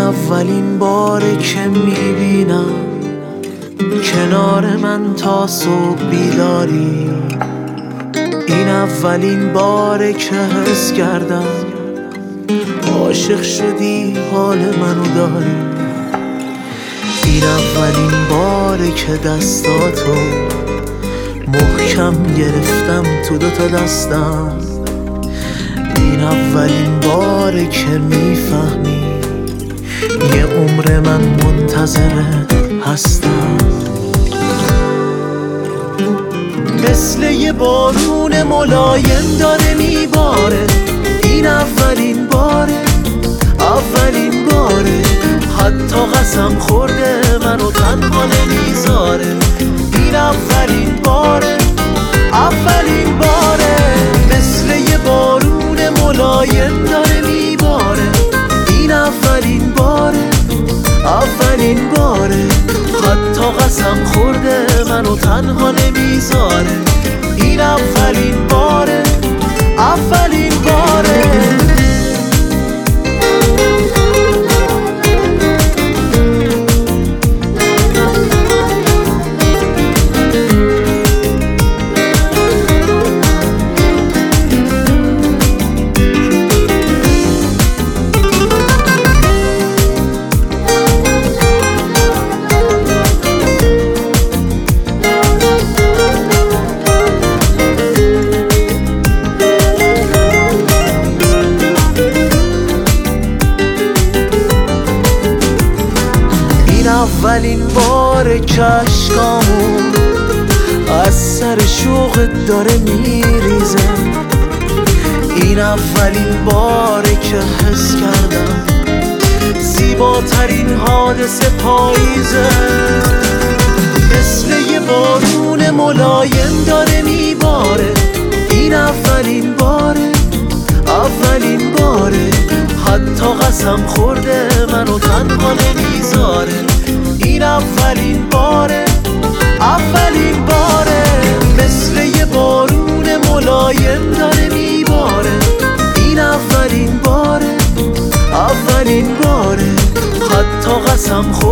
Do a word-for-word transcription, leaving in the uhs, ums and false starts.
اولین باره که میبینم کنار من تا صبح بیداری. این اولین باره که حس کردم عاشق شدی حال منو داری. این اولین باره که دستاتو محکم گرفتم تو دوتا دستم. این اولین باره که میفهمی یه عمر من منتظرت هستم. مثل یه بارون ملایم داره میباره. این اولین باره، اولین باره، حتی قسم خورده منو تنها نمیذاره. این اولین باره، اولین باره، مثل یه بارون ملایم داره میباره. این اولین باره، اولین باره، حتی قسم خورده منو تنها نمیذاره. این اولین باره، اولین باره. اولین باره که عشقامون از سر شوقت داره میریزه. این اولین باره که حس کردم زیباترین حادثه پاییزه. مثل یه بارون ملایم داره میباره. این اولین باره، اولین باره، حتی قسم خورده منو تنها نمیذاره. این اولین باره، اولین باره، مثل یه بارون ملایم داره میباره. این اولین باره، اولین باره، حتی قسم خورده